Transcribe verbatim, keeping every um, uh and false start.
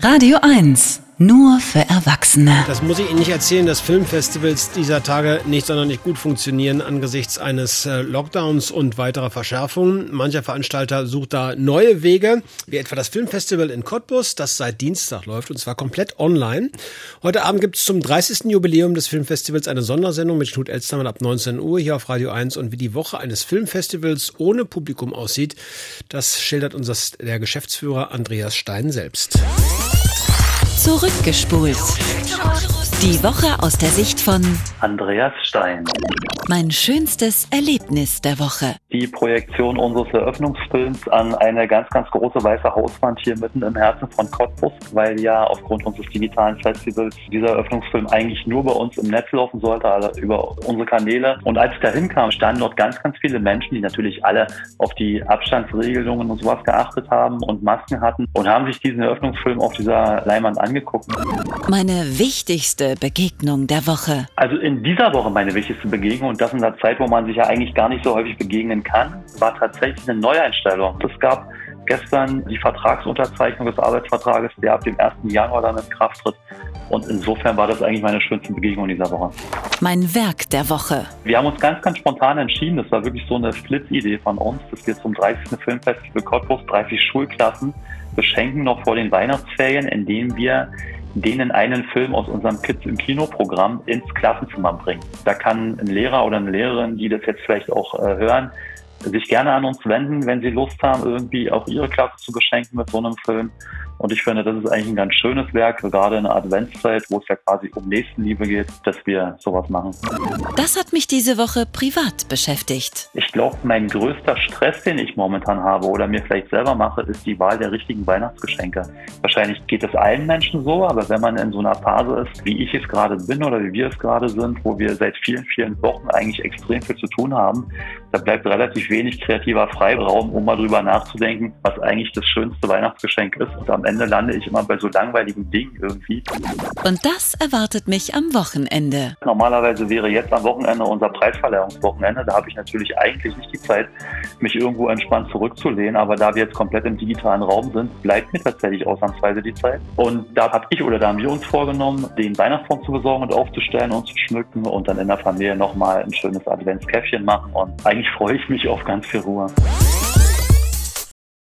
Radio eins, nur für Erwachsene. Das muss ich Ihnen nicht erzählen, dass Filmfestivals dieser Tage nicht sonderlich gut funktionieren angesichts eines äh, Lockdowns und weiterer Verschärfungen. Mancher Veranstalter sucht da neue Wege, wie etwa das Filmfestival in Cottbus, das seit Dienstag läuft und zwar komplett online. Heute Abend gibt es zum dreißigsten Jubiläum des Filmfestivals eine Sondersendung mit Knut Elstermann ab neunzehn Uhr hier auf Radio eins. Und wie die Woche eines Filmfestivals ohne Publikum aussieht, das schildert uns der Geschäftsführer Andreas Stein selbst. Zurückgespult. Die Woche aus der Sicht von Andreas Stein. Mein schönstes Erlebnis der Woche. Die Projektion unseres Eröffnungsfilms an eine ganz, ganz große weiße Hauswand hier mitten im Herzen von Cottbus, weil ja aufgrund unseres digitalen Festivals dieser Eröffnungsfilm eigentlich nur bei uns im Netz laufen sollte, also über unsere Kanäle. Und als ich da hinkam, standen dort ganz, ganz viele Menschen, die natürlich alle auf die Abstandsregelungen und sowas geachtet haben und Masken hatten und haben sich diesen Eröffnungsfilm auf dieser Leinwand angeguckt. Meine wichtigste Begegnung der Woche. Also in dieser Woche meine wichtigste Begegnung, und das in der Zeit, wo man sich ja eigentlich gar nicht so häufig begegnen kann, war tatsächlich eine Neueinstellung. Es gab gestern die Vertragsunterzeichnung des Arbeitsvertrages, der ab dem ersten Januar dann in Kraft tritt. Und insofern war das eigentlich meine schönste Begegnung dieser Woche. Mein Werk der Woche. Wir haben uns ganz, ganz spontan entschieden, das war wirklich so eine Flitzidee von uns, dass wir zum dreißigsten Filmfestival Cottbus dreißig Schulklassen beschenken noch vor den Weihnachtsferien, indem wir denen einen Film aus unserem Kids im Kino-Programm ins Klassenzimmer bringen. Da kann ein Lehrer oder eine Lehrerin, die das jetzt vielleicht auch äh, hören, sich gerne an uns wenden, wenn sie Lust haben, irgendwie auch ihre Klasse zu beschenken mit so einem Film. Und ich finde, das ist eigentlich ein ganz schönes Werk, gerade in der Adventszeit, wo es ja quasi um Nächstenliebe geht, dass wir sowas machen. Das hat mich diese Woche privat beschäftigt. Ich glaube, mein größter Stress, den ich momentan habe oder mir vielleicht selber mache, ist die Wahl der richtigen Weihnachtsgeschenke. Wahrscheinlich geht es allen Menschen so, aber wenn man in so einer Phase ist, wie ich es gerade bin oder wie wir es gerade sind, wo wir seit vielen, vielen Wochen eigentlich extrem viel zu tun haben, da bleibt relativ wenig kreativer Freiraum, um mal drüber nachzudenken, was eigentlich das schönste Weihnachtsgeschenk ist. Und am Ende lande ich immer bei so langweiligen Dingen irgendwie. Und das erwartet mich am Wochenende. Normalerweise wäre jetzt am Wochenende unser Preisverleihungswochenende. Da habe ich natürlich eigentlich nicht die Zeit, mich irgendwo entspannt zurückzulehnen. Aber da wir jetzt komplett im digitalen Raum sind, bleibt mir tatsächlich ausnahmsweise die Zeit. Und da habe ich oder da haben wir uns vorgenommen, den Weihnachtsbaum zu besorgen und aufzustellen und zu schmücken und dann in der Familie nochmal ein schönes Adventskäffchen machen. Und eigentlich freue ich mich auf ganz viel Ruhe.